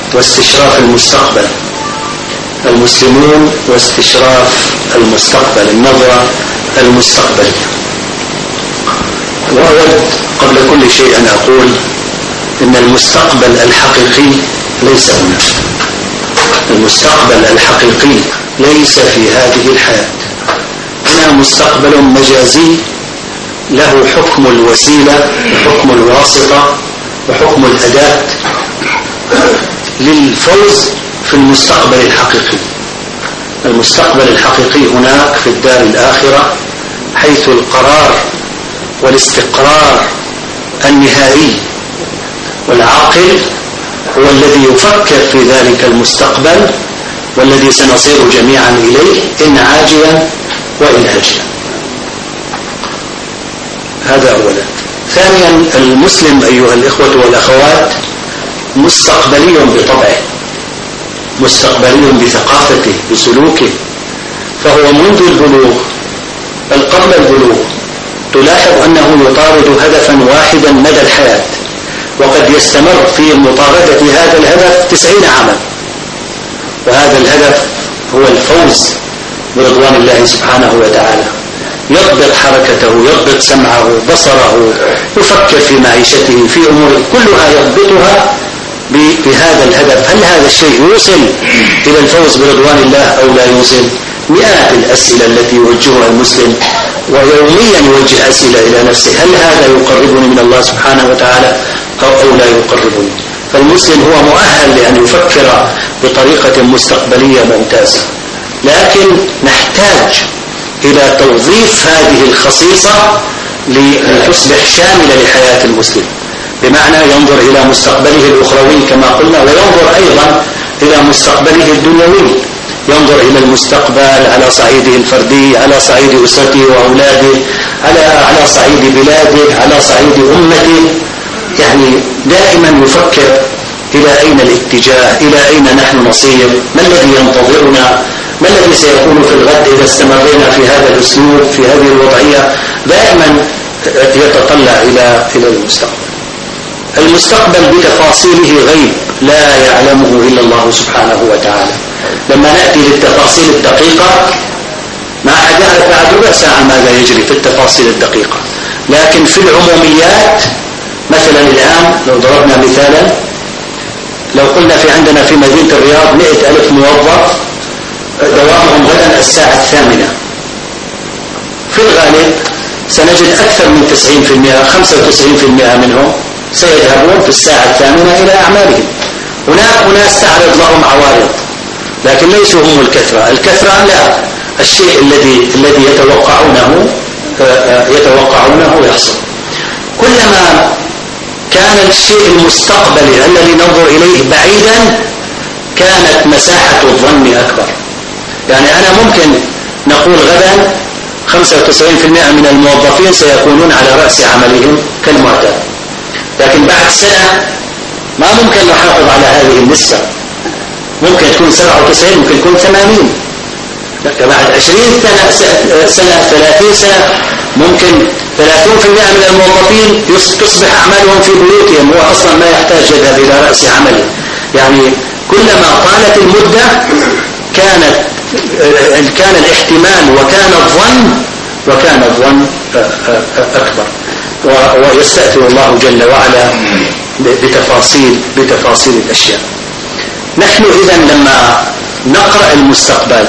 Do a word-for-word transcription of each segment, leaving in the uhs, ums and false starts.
واستشراف المستقبل، المسلمون واستشراف المستقبل، النظرة المستقبلية. وأود قبل كل شيء أن أقول إن المستقبل الحقيقي ليس هنا. المستقبل الحقيقي ليس في هذه الحياة. هنا مستقبل مجازي له حكم الوسيلة وحكم الواسطة وحكم الأداة للفوز في المستقبل الحقيقي. المستقبل الحقيقي هناك في الدار الآخرة، حيث القرار والاستقرار النهائي، والعاقل هو الذي يفكر في ذلك المستقبل والذي سنصير جميعا إليه إن عاجلا وإن آجلا. هذا أولا. ثانيا، المسلم أيها الإخوة والأخوات مستقبلي بطبعه، مستقبلي بثقافته بسلوكه، فهو منذ البلوغ بل قبل البلوغ تلاحظ أنه يطارد هدفا واحدا مدى الحياة، وقد يستمر في مطاردة هذا الهدف تسعين عاما، وهذا الهدف هو الفوز برضوان الله سبحانه وتعالى. يضبط حركته، يضبط سمعه، بصره، يفكر في معيشته، في أموره كلها يضبطها بهذا الهدف. هل هذا الشيء يوصل إلى الفوز برضوان الله أو لا يوصل؟ مئات الأسئلة التي يوجهها المسلم، ويوميا يوجه أسئلة إلى نفسه: هل هذا يقربني من الله سبحانه وتعالى أو, أو لا يقربني؟ فالمسلم هو مؤهل لأن يفكر بطريقة مستقبلية ممتازة، لكن نحتاج إلى توظيف هذه الخصيصة لتصبح شاملة لحياة المسلم، بمعنى ينظر إلى مستقبله الأخروي كما قلنا، وينظر أيضا إلى مستقبله الدنيوي، ينظر إلى المستقبل على صعيده الفردي، على صعيد أسرته وأولاده، على على صعيد بلاده، على صعيد أمته. يعني دائما يفكر إلى أين الاتجاه، إلى أين نحن نصير، ما الذي ينتظرنا، ما الذي سيكون في الغد إذا استمرينا في هذا الأسلوب في هذه الوضعية. دائما يتطلع إلى إلى المستقبل. المستقبل بتفاصيله غيب لا يعلمه إلا الله سبحانه وتعالى. لما نأتي للتفاصيل الدقيقة ما أحد يعرف بعد ربع ساعة ماذا يجري في التفاصيل الدقيقة، لكن في العموميات مثلا الآن لو ضربنا مثالا، لو قلنا في عندنا في مدينة الرياض مئة ألف موظف دوامهم غدا الساعة الثامنة، في الغالب سنجد أكثر من تسعين بالمئة خمسة وتسعين بالمئة منهم سيذهبون في الساعة الثامنة إلى أعمالهم. هناك أناس تعرض لهم عوارض، لكن ليسوا هم الكثرة. الكثرة لا، الشيء الذي الذي يتوقعونه يتوقعونه يحصل. كلما كان الشيء المستقبلي الذي ننظر إليه بعيدا كانت مساحة الظن أكبر. يعني أنا ممكن نقول غدا خمسة وتسعين بالمئة من الموظفين سيكونون على رأس عملهم كالمعتاد، لكن بعد سنة ما ممكن نحافظ على هذه النسبة، ممكن تكون سبعة وتسعين، ممكن تكون ثمانين، بعد عشرين سنة سنة ثلاثين سنة ممكن ثلاثين بالمئة من الموظفين تصبح أعمالهم في بيوتهم، هو أصلا ما يحتاج يذهب إلى رأس عمله. يعني كلما طالت المدة كانت كان الاحتمال وكان الظن وكان الظن أكبر، ويستأثر الله جل وعلا بتفاصيل بتفاصيل الأشياء. نحن إذن لما نقرأ المستقبل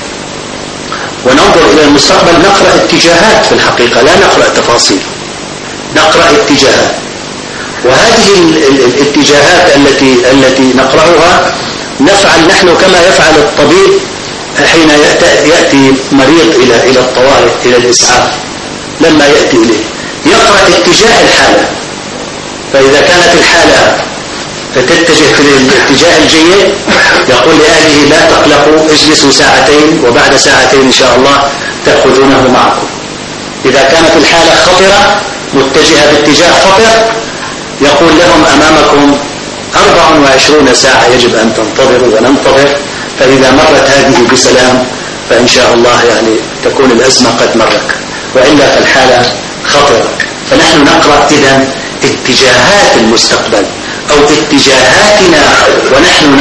وننظر إلى المستقبل نقرأ اتجاهات في الحقيقة، لا نقرأ تفاصيل، نقرأ اتجاهات. وهذه الاتجاهات التي التي نقرأها نفعل نحن كما يفعل الطبيب حين يأتي مريض إلى إلى الطوارئ إلى الإسعاف. لما يأتي إليه يقرأ اتجاه الحالة، فإذا كانت الحالة فتتجه في الاتجاه الجيد يقول لأهله لا تقلقوا، اجلسوا ساعتين وبعد ساعتين إن شاء الله تأخذونه معكم. إذا كانت الحالة خطرة متجهة باتجاه خطر يقول لهم أمامكم أربع وعشرون ساعة يجب أن تنتظروا وننتظر، فإذا مرت هذه بسلام فإن شاء الله يعني تكون الأزمة قد مرت، وإلا فالحالة خطرة. فنحن نقرأ إذن اتجاهات المستقبل أو اتجاهاتنا ونحن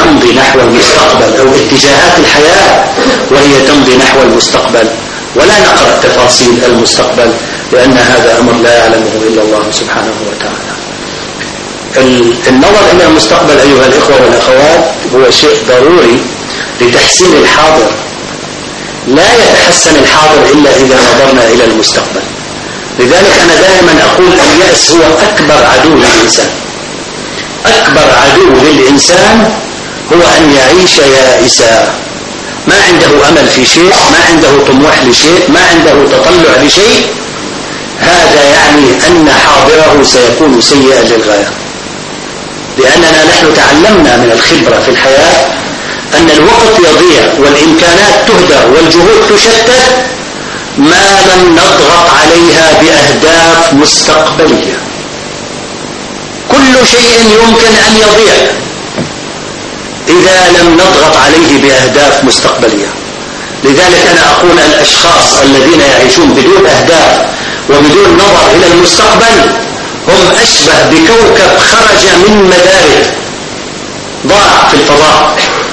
نحو المستقبل، أو اتجاهات الحياة وهي تمضي نحو المستقبل، ولا نقرأ تفاصيل المستقبل لأن هذا أمر لا يعلمه إلا الله سبحانه وتعالى. النظر إلى المستقبل أيها الإخوة والأخوات هو شيء ضروري لتحسين الحاضر. لا يتحسن الحاضر إلا إذا نظرنا إلى المستقبل. لذلك أنا دائما أقول اليأس هو أكبر عدو للإنسان. أكبر عدو للإنسان هو أن يعيش يائسا، ما عنده أمل في شيء، ما عنده طموح لشيء، ما عنده تطلع لشيء. هذا يعني أن حاضره سيكون سيئا للغاية، لأننا نحن تعلمنا من الخبرة في الحياة أن الوقت يضيع والإمكانات تهدر والجهود تشتت ما لم نضغط عليها بأهداف مستقبلية. كل شيء يمكن أن يضيع إذا لم نضغط عليه بأهداف مستقبلية. لذلك أنا أقول الأشخاص الذين يعيشون بدون أهداف وبدون نظر إلى المستقبل هم أشبه بكوكب خرج من مداره ضاع في الفضاء.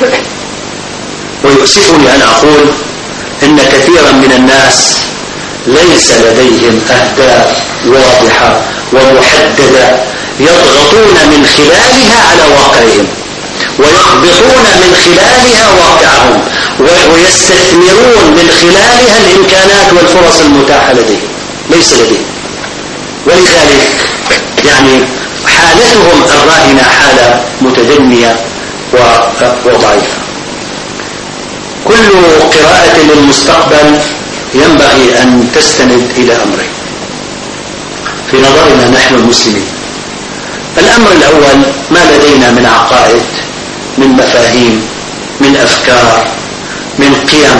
ويؤسفني أن أقول إن كثيرا من الناس ليس لديهم أهداف واضحة ومحددة يضغطون من خلالها على واقعهم، ويخبطون من خلالها واقعهم، ويستثمرون من خلالها الإمكانات والفرص المتاحة لديهم. ليس لديهم. ولذلك يعني حالتهم الراهنة حالة متدنية وضعيفة. كل قراءة للمستقبل ينبغي أن تستند إلى أمرين في نظرنا نحن المسلمين. الأمر الأول ما لدينا من عقائد، من مفاهيم، من أفكار، من قيم،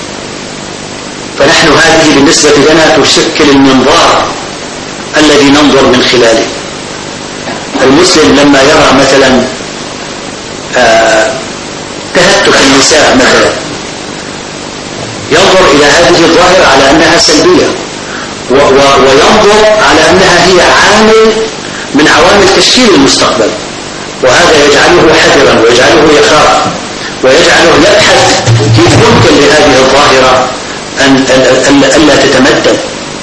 فنحن هذه بالنسبة لنا تشكل المنظار الذي ننظر من خلاله. المسلم لما يرى مثلا آه تهتك النساء مثلا ينظر إلى هذه الظاهرة على أنها سلبية، وينظر على أنها هي عامل من عوامل تشكيل المستقبل، وهذا يجعله حذرا ويجعله يخاف ويجعله يبحث كيف يمكن لهذه الظاهرة أن ألا تتمدد.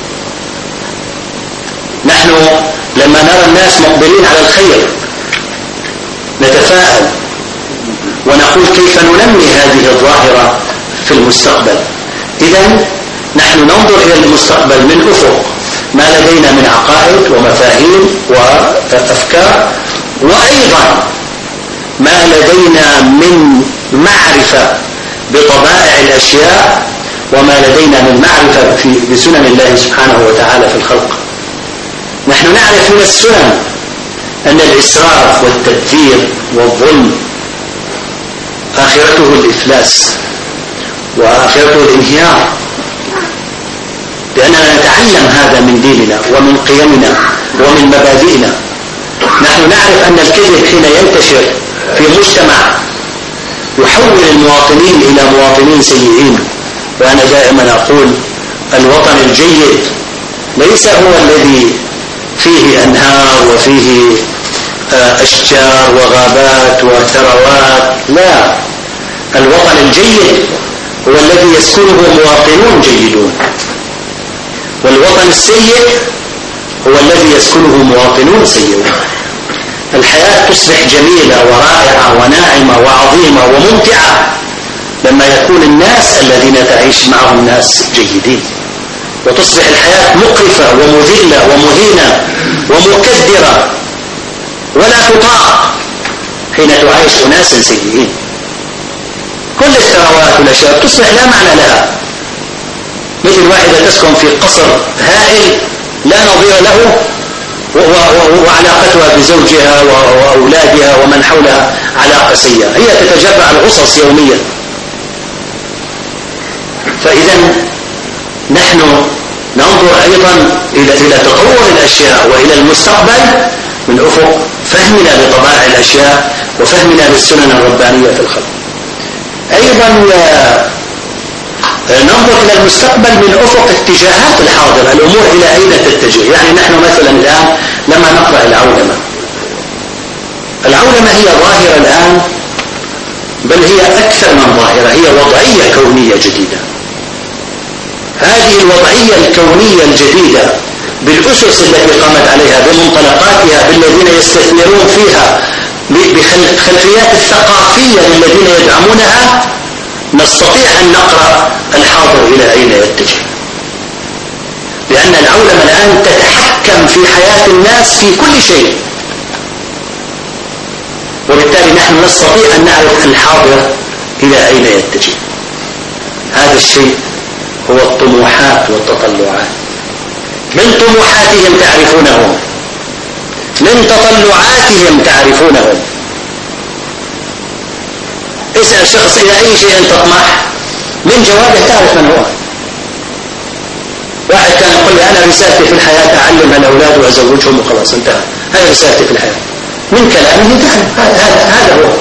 نحن لما نرى الناس مقبلين على الخير نتفاءل ونقول كيف ننمي هذه الظاهرة في المستقبل. إذن نحن ننظر إلى المستقبل من أفق ما لدينا من عقائد ومفاهيم وأفكار، وأيضا ما لدينا من معرفة بطبائع الأشياء، وما لدينا من معرفة بسنن الله سبحانه وتعالى في الخلق. نحن نعرف من السنن أن الإسراف والتبذير والظلم آخرته الإفلاس وآخرته الانهيار، لأننا نتعلم هذا من ديننا ومن قيمنا ومن مبادئنا. نحن نعرف أن الكذب حين ينتشر في مجتمع يحول المواطنين إلى مواطنين سيئين. وأنا دائما أقول الوطن الجيد ليس هو الذي فيه أنهار وفيه أشجار وغابات وثروات، لا، الوطن الجيد هو الذي يسكنه مواطنون جيدون، والوطن السيء هو الذي يسكنه مواطنون سيئون. الحياة تصبح جميلة ورائعة وناعمة وعظيمة وممتعة لما يكون الناس الذين تعيش معهم ناس جيدين، وتصبح الحياة مقرفة ومذلة ومهينة ومكدرة ولا تطاق حين تعيش أناس سيئين. كل الثروات والأشياء تصبح لا معنى لها، مثل واحدة تسكن في قصر هائل لا نظير له وعلاقتها بزوجها وأولادها ومن حولها علاقة سيئة، هي تتجرع الغصص يوميا. فإذا نحن ننظر أيضا إلى تطور الأشياء وإلى المستقبل من أفق فهمنا لطبائع الأشياء وفهمنا للسنن الربانية في الخلق. أيضا ننظر إلى المستقبل من أفق اتجاهات الحاضر، الأمور إلى أين تتجه. يعني نحن مثلا الآن لما نقرأ العولمة، العولمة هي ظاهرة الآن بل أكثر من ظاهرة، هي وضعية كونية جديدة. هذه الوضعية الكونية الجديدة بالأسس التي قامت عليها، بمنطلقاتها، بالذين يستثمرون فيها، بخلفيات الثقافية للذين يدعمونها، نستطيع أن نقرأ الحاضر إلى أين يتجه. لأن العولمة الآن تتحكم في حياة الناس في كل شيء، وبالتالي نحن نستطيع أن نعرف الحاضر إلى أين يتجه. هذا الشيء هو الطموحات والتطلعات. من طموحاتهم تعرفونهم، من تطلعاتهم تعرفونهم. اسأل شخص إلى أي شيء تطمح، من جوابه تعرف من هو. واحد كان يقول لي أنا رسالتي في الحياة أعلم الأولاد وأزوجهم وخلاص انتهى، هذه رسالتي في الحياة. من كلامه تعرف هذا هذا هو.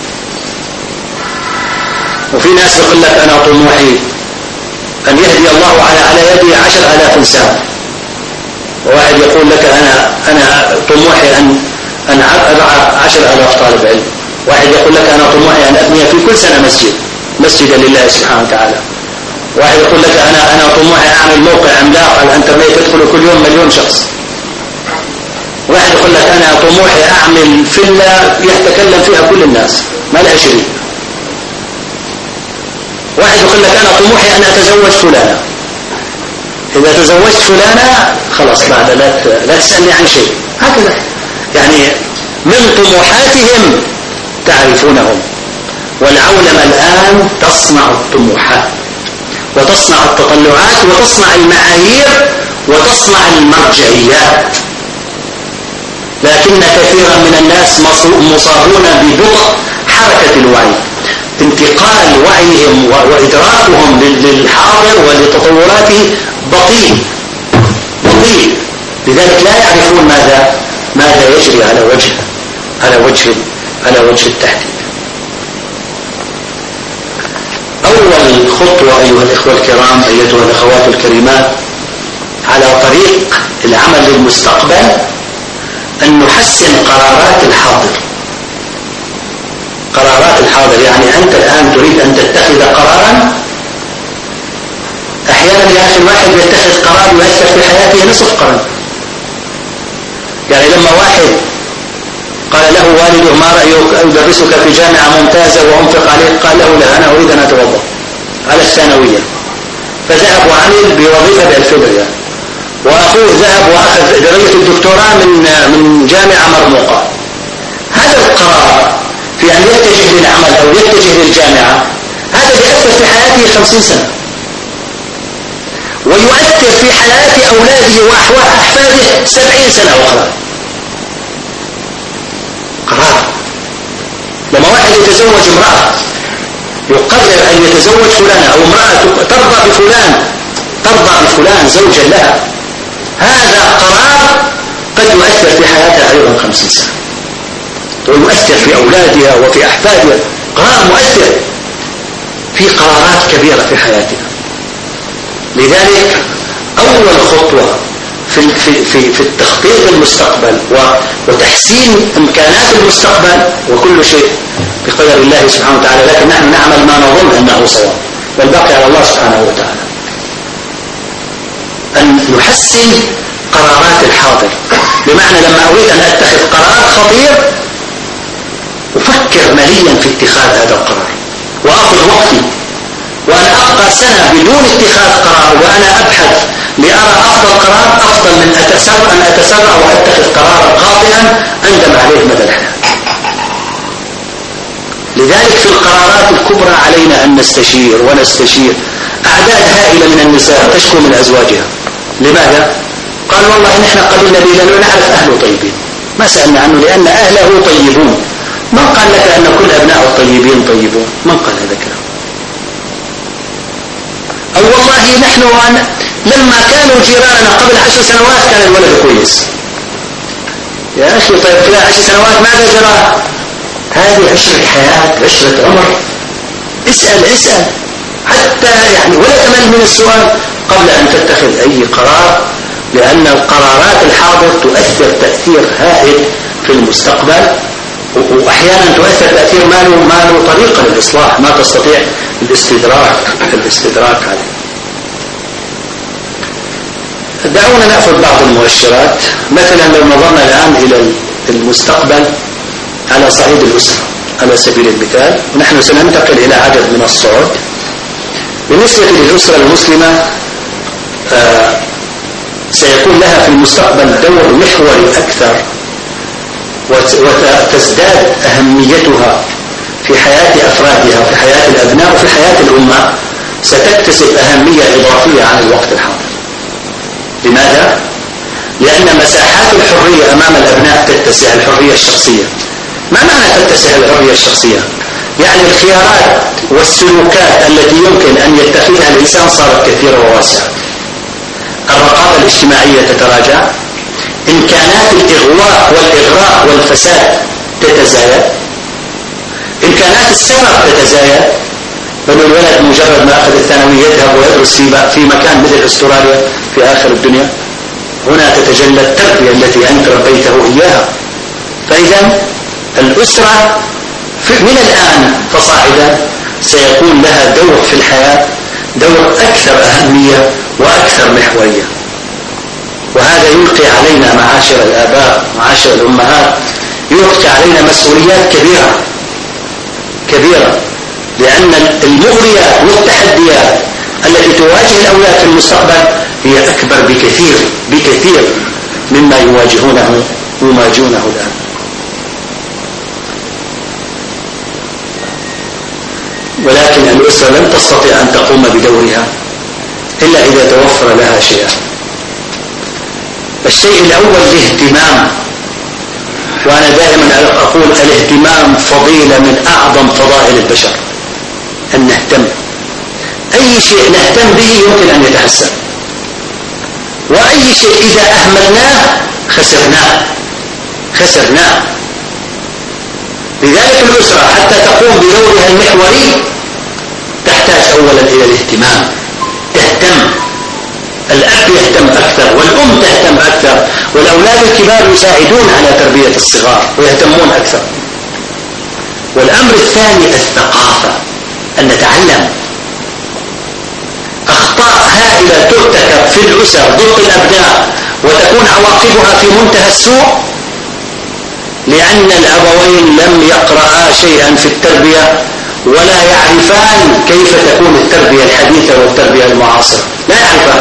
وفي ناس يقول لك أنا طموحي أن يهدي الله على على يدي عشر آلاف إنسان، وواحد يقول لك أنا أنا طموحي أن أن أضع عشر آلاف طالب علم. واحد يقول لك أنا طموحي أن أبني في كل سنة مسجد مسجدا لله سبحانه وتعالى. واحد يقول لك أنا أنا طموحي أعمل موقع عملاق على الإنترنت يدخل كل يوم مليون شخص. واحد يقول لك أنا طموحي أعمل فيلا يتكلم فيها كل الناس ما لها شريك. واحد يقول لك أنا طموحي أن أتزوج فلانة، إذا تزوجت فلانة خلاص بعد لا لا تسألني عن شيء. هكذا يعني من طموحاتهم تعرفونهم. والعولمة الآن تصنع الطموحات وتصنع التطلعات وتصنع المعايير وتصنع المرجعيات، لكن كثيرا من الناس مصابون ببطء حركة الوعي، انتقال وعيهم وإدراكهم للحاضر ولتطوراته بطيء بطيء، لذلك لا يعرفون ماذا ماذا يجري على وجه على وجه على وجه التحديد. أول خطوة أيها الإخوة الكرام، أيتها الأخوات الكريمات، على طريق العمل للمستقبل أن نحسن قرارات الحاضر. قرارات الحاضر يعني أنت الآن تريد أن تتخذ قرارا، أحيانا يا أخي الواحد يتخذ قرار يؤثر في حياته نصف قرن. يعني لما واحد قال له والده ما رأيك أدرسك في جامعة ممتازة وأنفق عليك، قال له لا أنا أريد أن أتوظف على الثانوية، فذهب وعمل بوظيفة بألفين ريال، وأخوه ذهب وأخذ درجة الدكتوراه من من جامعة مرموقة. هذا القرار في أن يتجه للعمل أو يتجه للجامعة هذا يؤثر في حياته خمسين سنة، ويؤثر في حياة أولاده وأحفاده سبعين سنة أخرى. قرار. لما واحد يتزوج امرأة يقرر أن يتزوج فلانة أو امرأة ترضى بفلان ترضى بفلان زوجا لها، هذا قرار قد يؤثر في حياتها أيضا خمسين سنة، ويؤثر في أولادها وفي أحفادها. قرار مؤثر في قرارات كبيرة في حياتنا. لذلك أول خطوة في في في, في التخطيط المستقبل وتحسين إمكانات المستقبل، وكل شيء بقدر الله سبحانه وتعالى، لكن نحن نعمل ما نظن أنه صواب والباقي على الله سبحانه وتعالى. أن نحسن قرارات الحاضر، بمعنى لما أريد أن أتخذ قرار خطير أفكر مليا في اتخاذ هذا القرار وأخذ وقتي، وأنا أبقى سنة بدون اتخاذ قرار وأنا أبحث لأرى أفضل قرار أفضل من أتسرع أن أتسرع وأتخذ قرارا خاطئا أندم عليه مدى الحياة. لذلك في القرارات الكبرى علينا أن نستشير ونستشير. أعداد هائلة من النساء تشكو من أزواجها. لماذا؟ قال والله نحن قبلنا به لأنه نعرف أهله طيبين، ما سألنا عنه لأن أهله طيبون. من قال لك أن كل أبناء الطيبين طيبون؟ من قال هذا الكلام؟ أو والله نحن لما كانوا جيراننا قبل عشر سنوات كان الولد كويس. يا أخي طيب خلال عشر سنوات ماذا جرى؟ هذه عشرة حياة، عشرة عمر. اسأل اسأل حتى يعني ولا تمل من السؤال قبل أن تتخذ أي قرار، لأن القرارات الحاضر تؤثر تأثير هائل في المستقبل. وأحيانا تؤثر تأثير ما له ما له طريقة للإصلاح، ما تستطيع الاستدراك الاستدراك عليه. دعونا نأخذ بعض المؤشرات. مثلا لو نظرنا الآن إلى المستقبل على صعيد الأسرة على سبيل المثال، ونحن سننتقل إلى عدد من الصعود. بالنسبة للأسرة المسلمة آه سيكون لها في المستقبل دور محوري أكثر، وتزداد أهميتها في حياة أفرادها وفي حياة الأبناء وفي حياة الأمة، ستكتسب أهمية إضافية عن الوقت الحاضر. لماذا؟ لأن مساحات الحرية أمام الأبناء تتسع، الحرية الشخصية. ما معنى تتسع الحرية الشخصية؟ يعني الخيارات والسلوكات التي يمكن أن يتخذها الإنسان صارت كثيرة وواسعة. الرقابة الاجتماعية تتراجع، إمكانات الإغواء والإغراء والفساد تتزايد، إمكانات السفر تتزايد. بل الولد مجرد ما أخذ الثانوي يذهب ويدرس في مكان مثل أستراليا في آخر الدنيا. هنا تتجلى التربية التي أنت ربيته إياها. فإذا الأسرة من الآن فصاعدا سيكون لها دور في الحياة، دور أكثر أهمية وأكثر محورية. وهذا يلقي علينا معاشر الآباء معاشر الأمهات، يلقي علينا مسؤوليات كبيرة كبيرة، لأن المغريات والتحديات التي تواجه الأولاد في المستقبل هي أكبر بكثير بكثير مما يواجهونه يواجهونه الآن. ولكن الأسرة لن تستطيع أن تقوم بدورها إلا إذا توفر لها شيئا. الشيء الأول الاهتمام، وأنا دائما أقول الاهتمام فضيلة من أعظم فضائل البشر. أن نهتم، أي شيء نهتم به يمكن أن يتحسن، وأي شيء إذا أهملناه خسرناه خسرناه لذلك الأسرة حتى تقوم بدورها المحوري تحتاج أولا إلى الاهتمام. تهتم، الأب يهتم أكثر والأم تهتم أكثر، والأولاد الكبار يساعدون على تربية الصغار ويهتمون أكثر. والأمر الثاني الثقافة، أن نتعلم. أخطاء هائلة ترتكب في الأسر ضد الأبناء وتكون عواقبها في منتهى السوء لأن الأبوين لم يقرأا شيئا في التربية ولا يعرفان كيف تكون التربية الحديثة والتربية المعاصرة، لا يعرفان.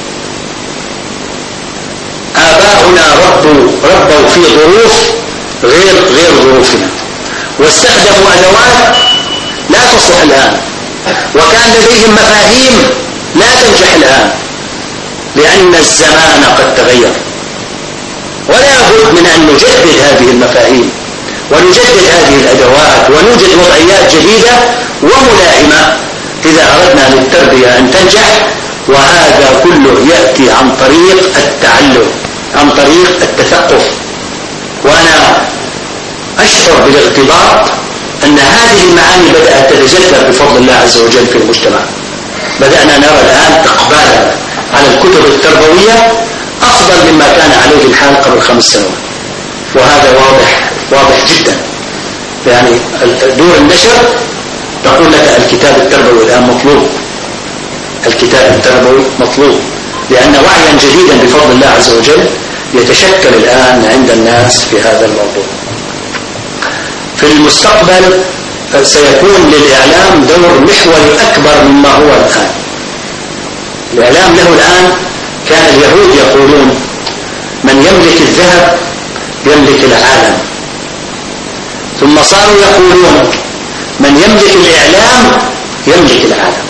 آباؤنا ربوا ربوا في ظروف غير غير ظروفنا، واستخدموا أدوات لا تصلح الآن، وكان لديهم مفاهيم لا تنجح الآن لأن الزمان قد تغير. ولا بد من أن نجدد هذه المفاهيم ونجدد هذه الأدوات ونوجد وضعيات جديدة وملائمة إذا أردنا للتربية أن تنجح. وهذا كله يأتي عن طريق التعلم، عن طريق التثقف. وأنا أشعر بالاغتباط أن هذه المعاني بدأت تتجذر بفضل الله عز وجل في المجتمع. بدأنا نرى الآن إقبالا على الكتب التربوية أفضل مما كان عليه الحال قبل خمس سنوات، وهذا واضح واضح جدا. يعني دور النشر تقول لك الكتاب التربوي الآن مطلوب، الكتاب التربوي مطلوب، لأن وعيا جديدا بفضل الله عز وجل يتشكل الآن عند الناس في هذا الموضوع. في المستقبل سيكون للإعلام دور محوري أكبر مما هو الآن. الإعلام له الآن، كان اليهود يقولون من يملك الذهب يملك العالم، ثم صاروا يقولون من يملك الإعلام يملك العالم.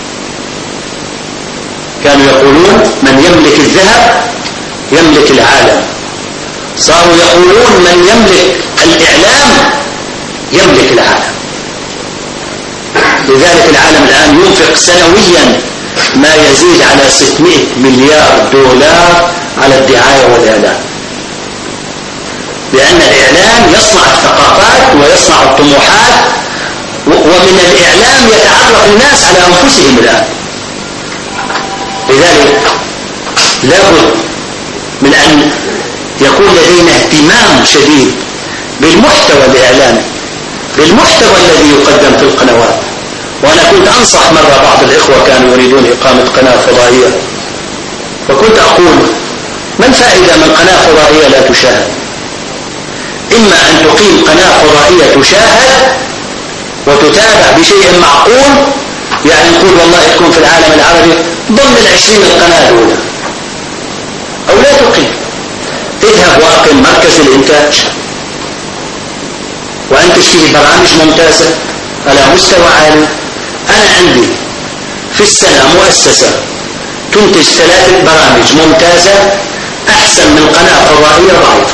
كانوا يقولون من يملك الذهب يملك العالم، صاروا يقولون من يملك الإعلام يملك العالم. لذلك العالم الآن ينفق سنويا ما يزيد على ستمائة مليار دولار على الدعاية والإعلام، لأن الإعلام يصنع الثقافات ويصنع الطموحات، ومن الإعلام يتعرف الناس على أنفسهم الآن. لذلك لابد من أن يكون لدينا اهتمام شديد بالمحتوى الإعلامي، بالمحتوى الذي يقدم في القنوات. وأنا كنت أنصح مرة بعض الإخوة كانوا يريدون إقامة قناة فضائية، فكنت أقول ما الفائدة من قناة فضائية لا تشاهد؟ إما أن تقيم قناة فضائية تشاهد وتتابع بشيء معقول، يعني نقول والله يكون في العالم العربي ضمن العشرين القناة الأولى، أو لا تقيم. اذهب وأقم مركز الإنتاج وأنتج فيه برامج ممتازة على مستوى عالي. أنا عندي في السنة مؤسسة تنتج ثلاثة برامج ممتازة أحسن من قناة فضائية ضعيفة.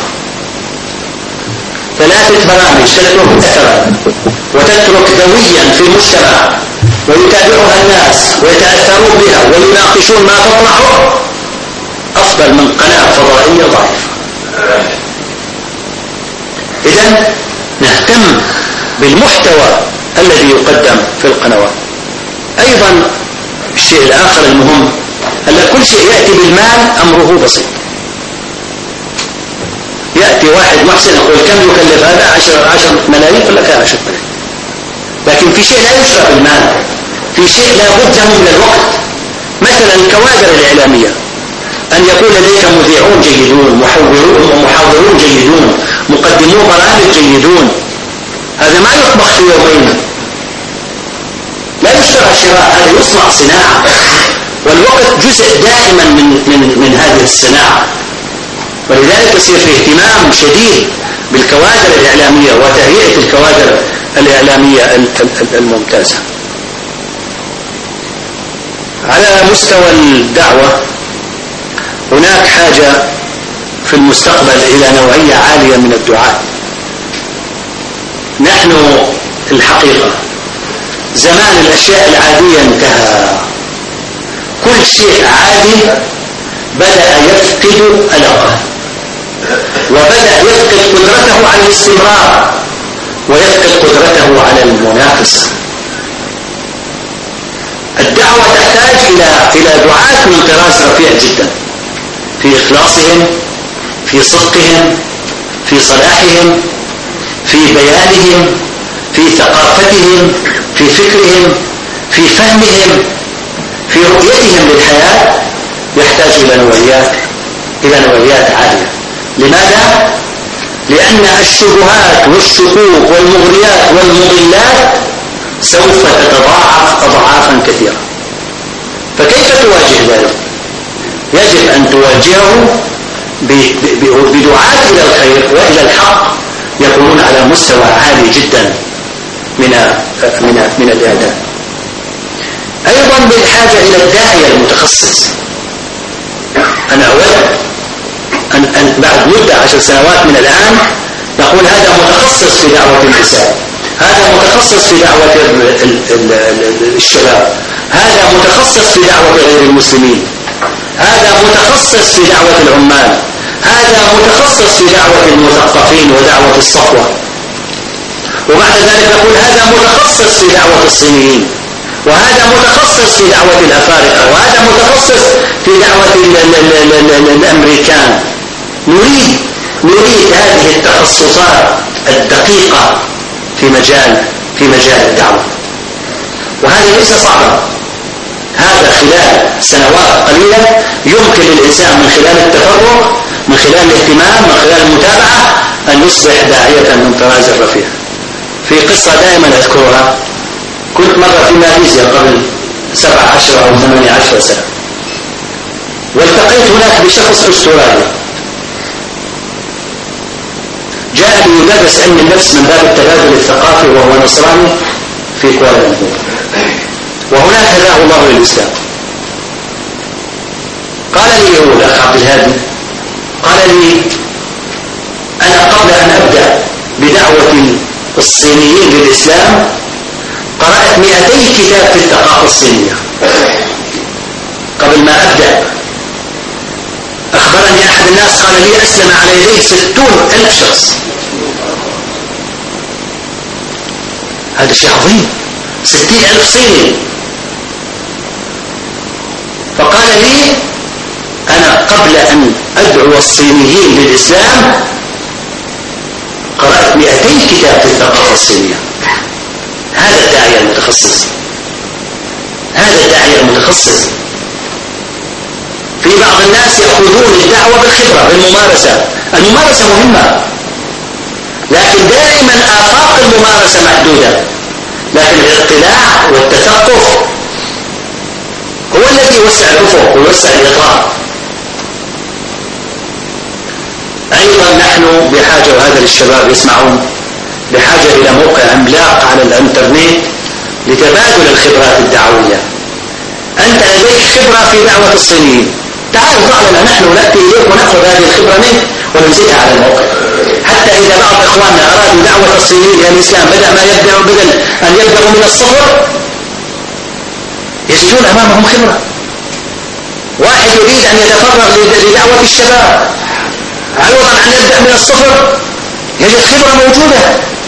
ثلاثة برامج تترك أثرا وتترك ذويا في المجتمع ويتابعها الناس ويتأثرون بها ويناقشون ما تطرحه، أفضل من قناة فضائية ضعيفة. إذن نهتم بالمحتوى الذي يقدم في القنوات. أيضا الشيء الآخر المهم أن كل شيء يأتي بالمال أمره بسيط. يأتي واحد محسن يقول كم يكلف هذا؟ عشر, عشر ملايين ولا كان عشر ملايين. لكن في شيء لا يشرى بالمال، في شيء لا بد له من الوقت. مثلا الكوادر الإعلامية، أن يكون لديك مذيعون جيدون، محاورون ومحاضرون جيدون، مقدمو برامج جيدون، هذا ما يطبخ في يومين، لا يشترى شراء، هذا يصنع صناعة، والوقت جزء دائما من, من, من هذه الصناعة. ولذلك يصير في اهتمام شديد بالكوادر الإعلامية وتهيئة الكوادر الإعلامية الممتازة. على مستوى الدعوة هناك حاجة في المستقبل إلى نوعية عالية من الدعاء. نحن الحقيقة زمان الأشياء العادية انتهى، كل شيء عادي بدأ يفقد ألقه وبدأ يفقد قدرته على الاستمرار ويفقد قدرته على المنافسة. الدعوة تحتاج إلى إلى دعاة من طراز رفيع جدا في إخلاصهم، في صدقهم، في صلاحهم، في بيانهم، في ثقافتهم، في فكرهم، في فهمهم، في رؤيتهم للحياة. يحتاج إلى نوعيات إلى نوعيات عالية. لماذا؟ لأن الشبهات والشكوك والمغريات والمضلات سوف تتضاعف أضعافا كثيرة. فكيف تواجه ذلك؟ يجب أن تواجهه بدعاة إلى الخير وإلى الحق يكونون على مستوى عالي جدا من من من الإعداد. أيضا بالحاجة إلى الداعية المتخصص. أنا أود أن, أن بعد مدة عشر سنوات من الآن نقول هذا متخصص في دعوة النساء، هذا متخصص في دعوة الشباب، هذا متخصص في دعوة غير المسلمين، هذا متخصص في دعوة العمال، هذا متخصص في دعوة المثقفين ودعوة الصفوة. وبعد ذلك نقول هذا متخصص في دعوة الصينيين، وهذا متخصص في دعوة الأفارقة، وهذا متخصص في دعوة الأمريكان. نريد نريد هذه التخصصات الدقيقة في مجال في مجال الدعوة، وهذا ليس صعبا. هذا خلال سنوات قليلة يمكن للإنسان من خلال التفرغ، من خلال الاهتمام، من خلال المتابعة أن يصبح داعية من طراز الرفيع. في قصة دائما أذكرها، كنت مرة في ماليزيا قبل سبع عشر أو ثمانية عشر سنة، والتقيت هناك بشخص أسترالي جاء ليدرس علم النفس من باب التبادل الثقافي وهو نصراني في كوالالمبور، وهناك هداه الله للإسلام. قال لي هو الأخ عبد الهادي، قال لي أنا قبل أن أبدأ بدعوة الصينيين للإسلام قرأت مئتي كتاب في الثقافة الصينية قبل ما أبدأ. أخبرني أحد الناس قال لي أسلم على يديه ستون ألف شخص. هذا شيء عظيم، ستين ألف صيني. فقال لي أنا قبل أن أدعو الصينيين للإسلام قرأت مئتي كتاب في الثقافة الصينية. هذا الداعية المتخصص، هذا الداعية المتخصص. في بعض الناس يأخذون الدعوة بالخبرة بالممارسة. الممارسة مهمة، لكن دائما آفاق الممارسة محدودة، لكن الاطلاع والتثقف هو الذي يوسع الأفق ويوسع الإطار. أيضا نحن بحاجة، وهذا للشباب يسمعون، بحاجة إلى موقع عملاق على الانترنت لتبادل الخبرات الدعوية. أنت لديك خبرة في دعوة الصينيين، تعال ضع لنا، نحن نأتي إليك ونأخذ هذه الخبرة منك وننزلها على الموقع، حتى إذا بعض إخواننا أرادوا دعوة الصينيين إلى الإسلام بدأ ما يبدأ بدل أن يبدأوا من الصفر يجدون أمامهم خبرة. واحد يريد أن يتفرغ لدعوة الشباب عوضا أن يبدأ من الصفر يجد خبرة موجودة.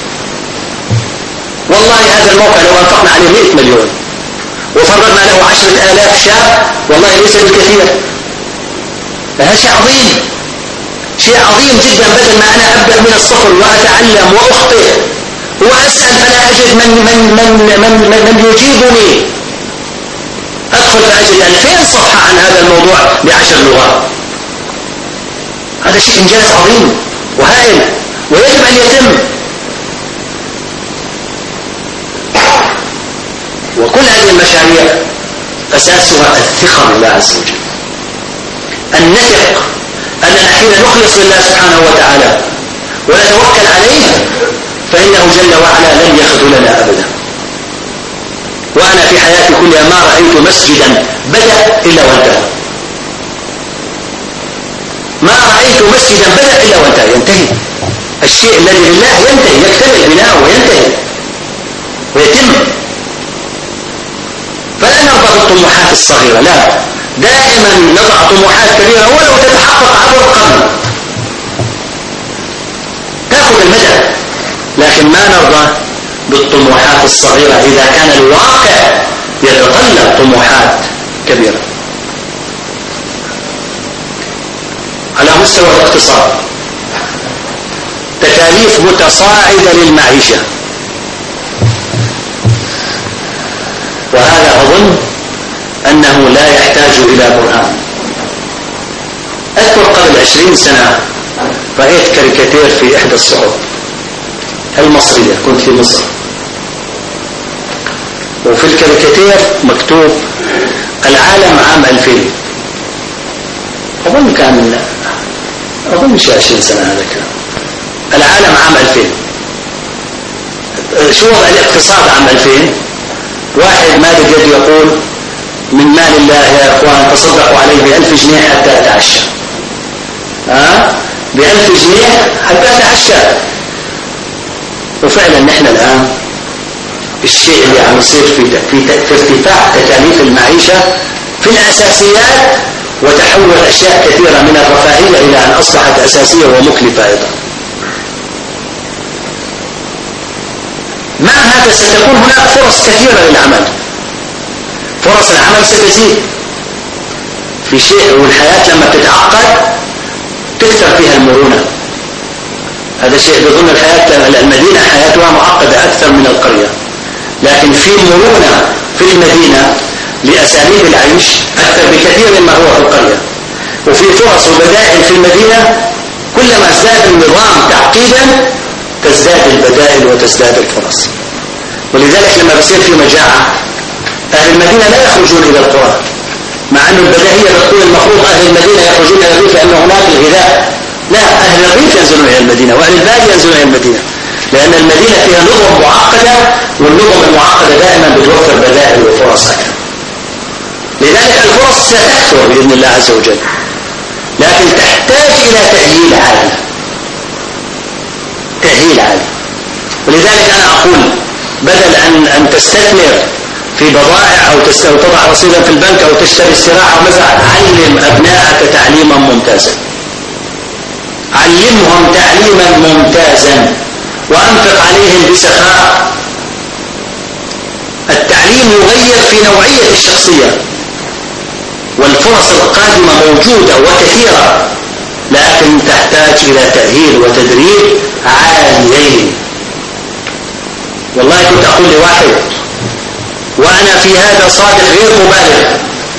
والله هذا الموقع لو أنفقنا عليه مئة مليون وفرغنا له عشرة آلاف شاب والله ليس بالكثير، هذا شيء عظيم، شيء عظيم جدا. بدل ما أنا أبدأ من الصفر وأتعلم وأخطئ وأسأل فلا أجد من من من من من, من يجيبني، أدخل فأجد ألفين صفحة عن هذا الموضوع بعشر لغات. هذا شيء إنجاز عظيم وهائل ويجب أن يتم. وكل هذه المشاريع أساسها الثقة بالله عز وجل، أن نثق أننا حين نخلص لله سبحانه وتعالى ونتوكل عليه فإنه جل وعلا لن يخذلنا أبدا. وأنا في حياتي كلها ما رأيت مسجدا بدأ إلا وانتهى، ما رأيت مسجدا بدأ إلا وانتهى. ينتهي الشيء الذي لله، ينتهي، يكتمل بناؤه وينتهي ويتم. فلا نرضى بالطموحات الصغيرة، لا، دائما نضع طموحات كبيرة ولو تتحقق عبر القرن تأخذ المدى، لكن ما نرضى بالطموحات الصغيرة إذا كان الواقع يتطلب طموحات كبيرة. على مستوى الاقتصاد تكاليف متصاعدة للمعيشة، وهذا أظن أنه لا يحتاج إلى برهان. أذكر قبل عشرين سنة رأيت كاريكاتير في إحدى الصحف المصرية، كنت في مصر، وفي الكاريكاتير مكتوب العالم عام ألفين. أظن كان أظن شيء عشرين سنة هذا كان العالم عام ألفين. شو وضع الاقتصاد عام ألفين؟ واحد مالك يد يقول من مال الله يا اخوان تصدقوا عليه بألف جنيه حتى اتعشى، ها بألف جنيه حتى اتعشى. وفعلا نحن الان الشيء اللي عم يصير في في ارتفاع تكاليف المعيشه في الاساسيات، وتحول اشياء كثيره من الرفاهيه الى ان اصبحت اساسيه ومكلفه ايضا. مع هذا ستكون هناك فرص كثيرة للعمل، فرص العمل ستزيد في شيء، والحياة لما تتعقد تكثر فيها المرونة. هذا شيء بظن الحياة المدينة حياتها معقدة أكثر من القرية، لكن في مرونة في المدينة لأساليب العيش أكثر بكثير مما هو في القرية. وفي فرص وبدائل في المدينة، كلما ازداد النظام تعقيدا تزداد البدائل وتزداد الفرص. ولذلك لما بصير في مجاعة أهل المدينة لا يخرجون إلى القرى، مع أن البديهية بتقول المفروض أهل المدينة يخرجون إلى الريف لأن هناك الغذاء. لا، أهل الريف ينزلون إلى المدينة وأهل البادية ينزلون إلى المدينة، لأن المدينة فيها نظم معقدة، والنظم المعقدة دائما بتوفر بدائل وفرص أكثر. لذلك الفرص ستكثر بإذن الله عز وجل، لكن تحتاج إلى تأهيل عالي، تأهيل عالي. ولذلك أنا أقول بدل أن أن تستثمر في بضائع أو تضع رصيدا في البنك أو تشتري الزراعة أو مزرعة، علم أبنائك تعليما ممتازا، علمهم تعليما ممتازا وأنفق عليهم بسخاء. التعليم يغير في نوعية الشخصية، والفرص القادمة موجودة وكثيرة، لكن تحتاج إلى تأهيل وتدريب عاليين. والله كنت أقول لواحد وأنا في هذا صادق غير مبالغ،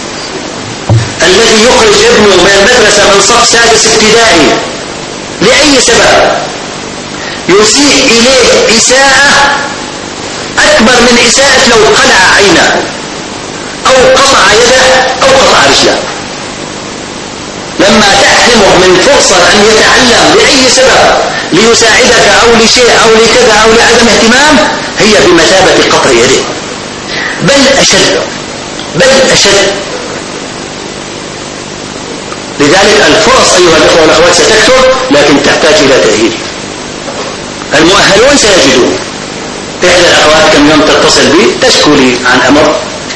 الذي يخرج ابنه من المدرسة من صف سادس ابتدائي لأي سبب يسيء إليه إساءة أكبر من إساءة لو قلع عينه أو قطع يده أو قطع رجله. لما تحرمه من فرصة أن يتعلم لأي سبب ليساعدك أو لشيء أو لكذا أو لعدم اهتمام، هي بمثابة قطع يده، بل أشد بل أشد. لذلك الفرص أيها الأخوة والأخوات ستكثر، لكن تحتاج إلى تأهيل. المؤهلون سيجدون. إحدى الأخوات كم يوم تتصل بي تشكو لي عن أمر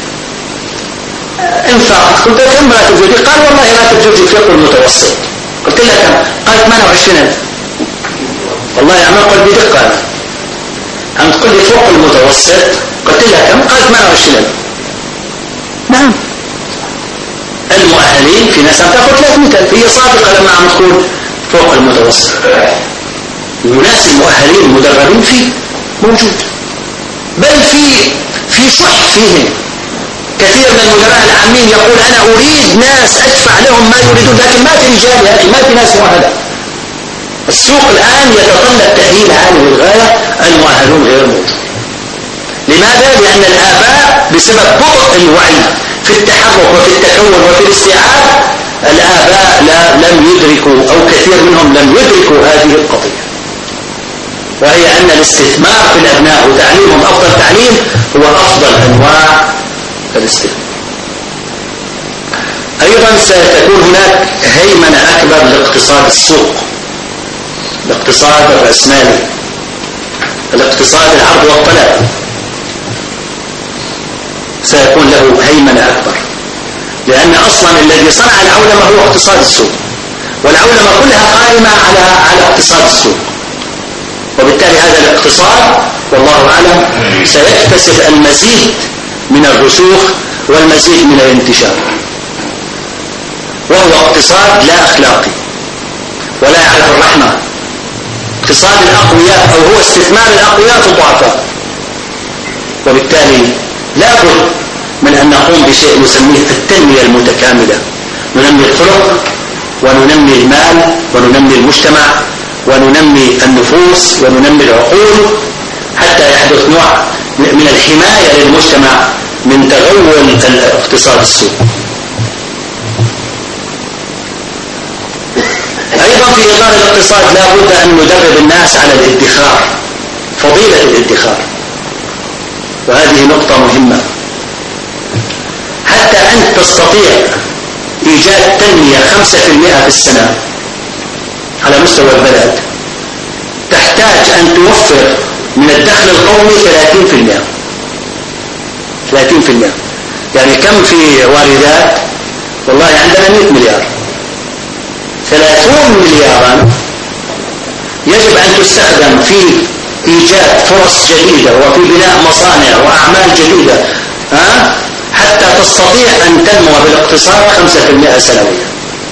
انفاق، قلت لها كم راتب زوجي؟ قال والله راتب زوجي فوق المتوسط. قلت لها كم؟ قال ثمانية وعشرين ألف. والله عم أقول بدقة أنا، عم تقول لي فوق المتوسط. قلت لها كم؟ قال ثمانية وعشرين ألف. نعم، المؤهلين في ناس عم تاخذ ثلاثمئة ألف، هي صادقة لما عم تقول فوق المتوسط. الناس المؤهلين المدربين فيه موجود، بل في في شح فيهم. كثير من المدراء العامين يقول أنا أريد ناس أدفع لهم ما يريدون، لكن ما في رجال يا أخي، ما في ناس مؤهلة. السوق الآن يتطلب تأهيل عالي للغاية، المؤهلون غير موجود. لماذا؟ لأن الآباء بسبب بطء الوعي في التحرك وفي التكون وفي الاستيعاب، الآباء لا لم يدركوا أو كثير منهم لم يدركوا هذه القضية، وهي أن الاستثمار في الأبناء وتعليمهم أفضل تعليم هو أفضل أنواع الاستثمار. أيضا ستكون هناك هيمنة أكبر لاقتصاد السوق، الاقتصاد الرأسمالي، الاقتصاد العرض والطلب، سيكون له هيمنة أكبر، لأن أصلا الذي صنع العولمة هو اقتصاد السوق، والعولمة كلها قائمة على على اقتصاد السوق. وبالتالي هذا الاقتصاد والله أعلم سيكتسب المزيد من الرسوخ والمزيد من الانتشار، وهو اقتصاد لا أخلاقي ولا يعرف الرحمة، اقتصاد الأقوياء أو هو استثمار الأقوياء في الضعفاء. وبالتالي لا بد من أن نقوم بشيء نسميه التنمية المتكاملة، ننمي الخلق وننمي المال وننمي المجتمع وننمي النفوس وننمي العقول، حتى يحدث نوع من الحماية للمجتمع من تغول الاقتصاد السوق. أيضا في إطار الاقتصاد لا بد أن ندرب الناس على الادخار، فضيلة الادخار، وهذه نقطة مهمة. حتى أنت تستطيع إيجاد تنمية خمسة في المئة في السنة على مستوى البلد، تحتاج أن توفر من الدخل القومي ثلاثين في المئة. ثلاثين في المئة يعني كم في واردات؟ والله عندنا مئة مليار. ثلاثون مليارا يجب أن تستخدم في إيجاد فرص جديدة وفي بناء مصانع وأعمال جديدة، ها؟ حتى تستطيع أن تنمو بالاقتصاد خمسة في المئة سنويا.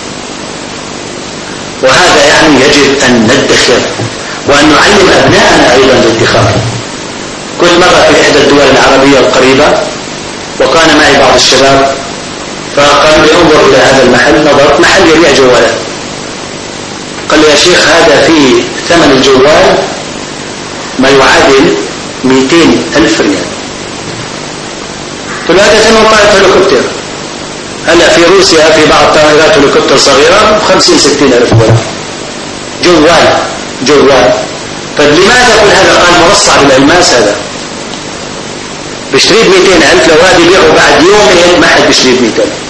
وهذا يعني يجب أن ندخر وأن نعلم أبنائنا أيضا الادخار. كنت مرة في إحدى الدول العربية القريبة وكان معي بعض الشباب، فقالوا لي انظر إلى هذا المحل. نظرت، محل يبيع جوالات. قال لي يا شيخ هذا في ثمن الجوال ما يعادل مئتين ألف ريال. قلت له هذا ثمن طائرة هليكوبتر. هلا في روسيا في بعض طائرات هليكوبتر صغيرة خمسين ستين ألف دولار جوال جوال. طيب لماذا قل هذا؟ قال مرصع بالألماس، هذا بيشتريه مئتين ألف، لو هذا يبيعه بعد يومين ما حد بيشتريه مئة ألف.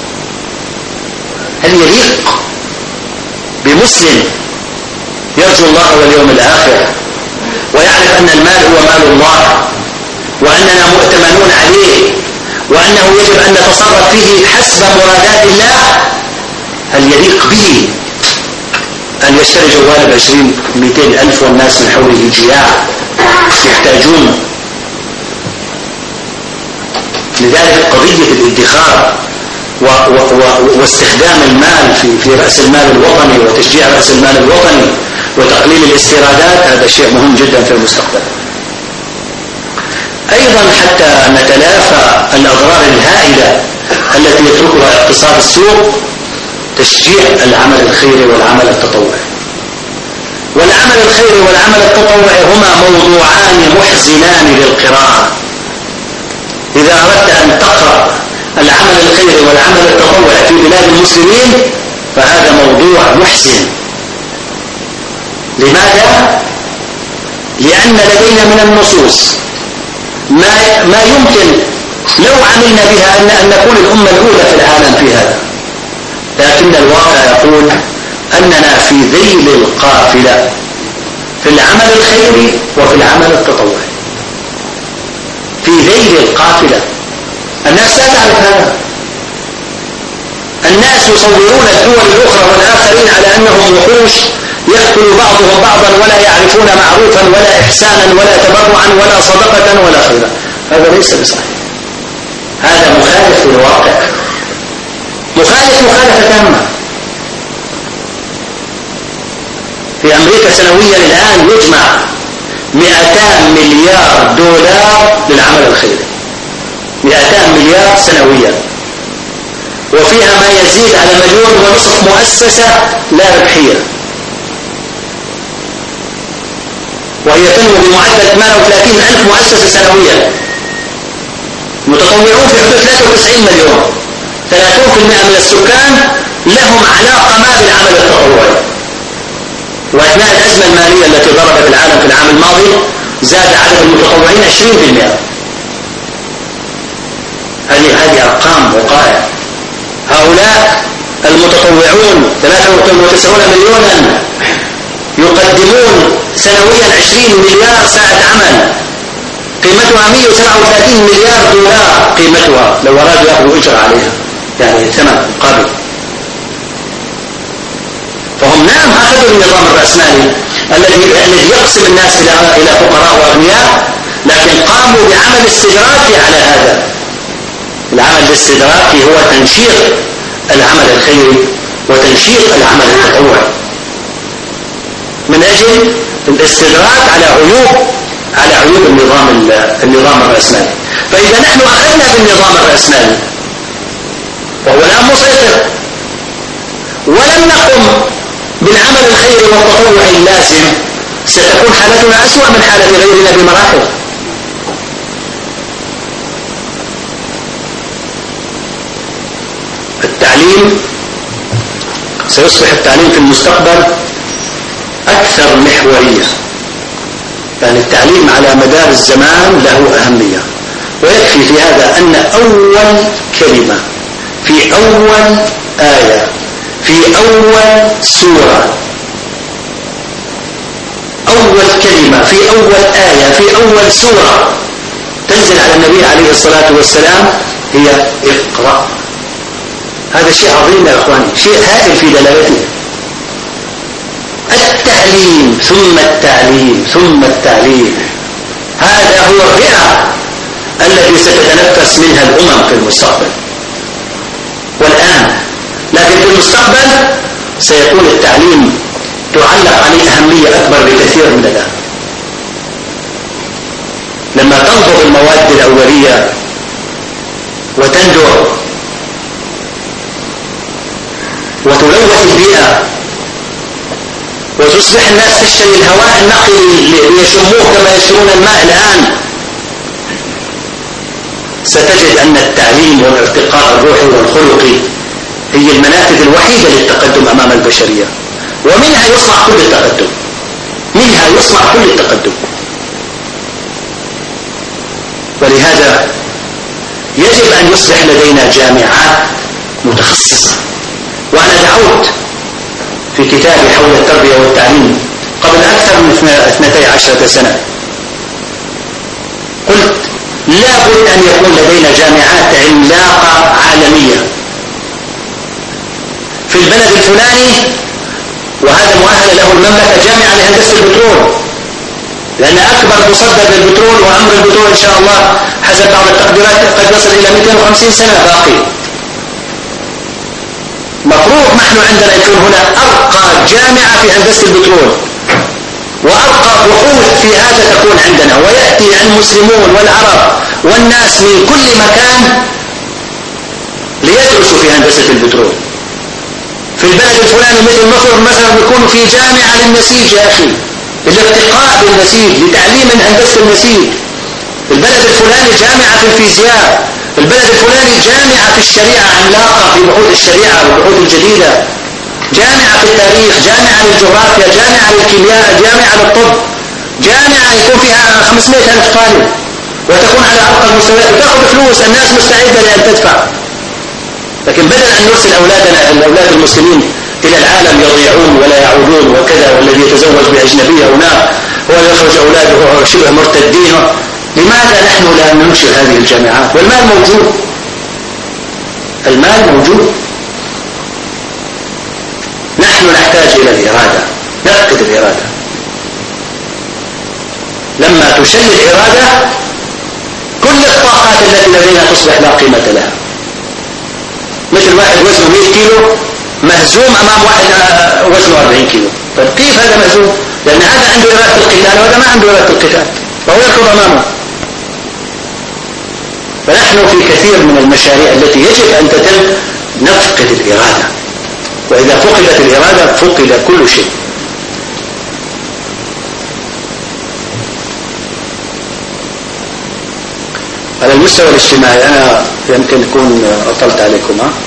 هل يليق بمسلم يرجو الله واليوم الآخر ويعرف أن المال هو مال الله وأننا مؤتمنون عليه وأنه يجب أن نتصرف فيه حسب مرادات الله، هل يليق به أن يشتري جوال بعشرين مئتين ألف والناس من حوله جياع يحتاجون؟ لذلك قضية الادخار و و و واستخدام المال في, في رأس المال الوطني وتشجيع رأس المال الوطني وتقليل الاستيرادات، هذا شيء مهم جدا في المستقبل. أيضا حتى نتلافى الأضرار الهائلة التي يتركها اقتصاد السوق، تشجيع العمل الخيري والعمل التطوعي. والعمل الخيري والعمل التطوعي هما موضوعان محزنان للقراءة. إذا أردت أن تقرأ العمل الخيري والعمل التطوعي في بلاد المسلمين فهذا موضوع محزن. لماذا؟ لأن لدينا من النصوص ما ما يمكن لو عملنا بها أن أن نكون الأمة الأولى في العالم في هذا، لكن الواقع يقول أننا في ذيل القافلة في العمل الخيري وفي العمل التطوعي، في ذيل القافلة. الناس لا تعرف هذا. الناس يصورون الدول الأخرى والآخرين على أنهم وحوش يأكل بعضهم بعضا ولا يعرفون معروفا ولا إحسانا ولا تبرعا ولا صدقة ولا خيرا. هذا ليس بصحيح، هذا مخالف للواقع، مخالف مخالفة تامة. في أمريكا سنويا الآن يجمع مئتان مليار دولار للعمل الخيري، مئتان مليار سنويا، وفيها ما يزيد على مليون ونصف مؤسسة لا ربحية، وهي تنمو بمعدل ثمانية وثلاثين ألف مؤسسة سنويا. متطوعون في حدود ثلاثة وتسعين مليون، ثلاثين بالمئة من السكان لهم علاقة ما بالعمل التطوعي. وأثناء الأزمة المالية التي ضربت العالم في العام الماضي زاد عدد المتطوعين عشرين بالمئة. هذه هذه أرقام وقائع. هؤلاء المتطوعون ثلاثة وتسعين مليونا يقدمون سنويا عشرين مليار ساعة عمل، قيمتها مئة وسبعة وثلاثين مليار دولار قيمتها لو أرادوا يأخذوا أجر عليها، يعني ثمن مقابل. فهم نعم أخذوا النظام الرأسمالي الذي الذي يقسم الناس إلى إلى فقراء وأغنياء، لكن قاموا بعمل استدراكي على هذا. العمل الاستدراكي هو تنشيط العمل الخيري وتنشيط العمل التطوعي من أجل الاستدراك على عيوب على عيوب النظام النظام الرأسمالي. فإذا نحن أخذنا بالنظام الرأسمالي وهو الآن مسيطر ولم نقم بالعمل الخيري والتطوعي اللازم، ستكون حالتنا أسوأ من حالة غيرنا بمراحل. التعليم سيصبح التعليم في المستقبل أكثر محورية، يعني التعليم على مدار الزمان له أهمية. ويكفي في هذا أن أول كلمة في أول آية في أول سورة، أول كلمة في أول آية في أول سورة تنزل على النبي عليه الصلاة والسلام هي اقرأ. هذا شيء عظيم يا أخواني، شيء هائل في دلالته. التعليم ثم التعليم ثم التعليم، هذا هو الرئة التي ستتنفس منها الأمم في المستقبل والآن. لكن في المستقبل سيكون التعليم تعلق عليه أهمية أكبر بكثير من الآن. لما تنضج المواد الأولية وتندر وتلوث البيئة وتصبح الناس تشتري الهواء النقي ليشموه كما يشترون الماء الآن، ستجد أن التعليم والارتقاء الروحي والخلقي هي المنافذ الوحيدة للتقدم أمام البشرية، ومنها يصنع كل التقدم، منها يصنع كل التقدم. ولهذا يجب أن يصبح لدينا جامعات متخصصة. وأنا دعوت في كتابي حول التربية والتعليم قبل أكثر من اثنتي عشرة سنة، قلت لا بد أن يكون لدينا جامعات عملاقة عالمية في البلد الفلاني، وهذا مؤهل له المملكة جامعة لهندسة البترول، لأن أكبر مصدر للبترول وعمر البترول إن شاء الله حسب بعض التقديرات قد يصل إلى مئتين وخمسين سنة باقي. مفروض نحن عندنا يكون هنا أرقى جامعة في هندسة البترول وأرقى بحوث في هذا تكون عندنا، ويأتي المسلمون والعرب والناس من كل مكان ليدرسوا في هندسة البترول. في البلد الفلاني مثل مصر مثلا بيكون في جامعة للنسيج يا أخي، الارتقاء بالنسيج لتعليم هندسة النسيج. البلد الفلاني جامعة في الفيزياء، البلد الفلاني جامعة في الشريعة عملاقة في بحوث الشريعة والبحوث الجديدة، جامعة في التاريخ، جامعة للجغرافيا، جامعة للكيمياء، جامعة للطب، جامعة يكون فيها خمسمائة ألف طالب وتكون على أرقى المستويات وتأخذ فلوس، الناس مستعدة لأن تدفع. لكن بدل أن نرسل أولادنا الأولاد المسلمين إلى العالم يضيعون ولا يعودون وكذا، والذي يتزوج بأجنبية هناك ويخرج أولاده شبه مرتدين، لماذا نحن لا ننشر هذه الجامعات؟ والمال موجود، المال موجود. نحن نحتاج إلى الإرادة، نفقد الإرادة. لما تشل الإرادة كل الطاقات التي لدينا تصبح لا قيمة لها. مثل واحد وزنه مئة كيلو مهزوم أمام واحد وزنه أربعين كيلو. طيب كيف هذا مهزوم؟ لأن هذا عنده إرادة القتال وهذا ما عنده إرادة القتال، فهو يركض أمامه. فنحن في كثير من المشاريع التي يجب أن تتم نفقد الإرادة، وإذا فقدت الإرادة فقد كل شيء. على المستوى الاجتماعي أنا يمكن أكون أطلت عليكم، ها؟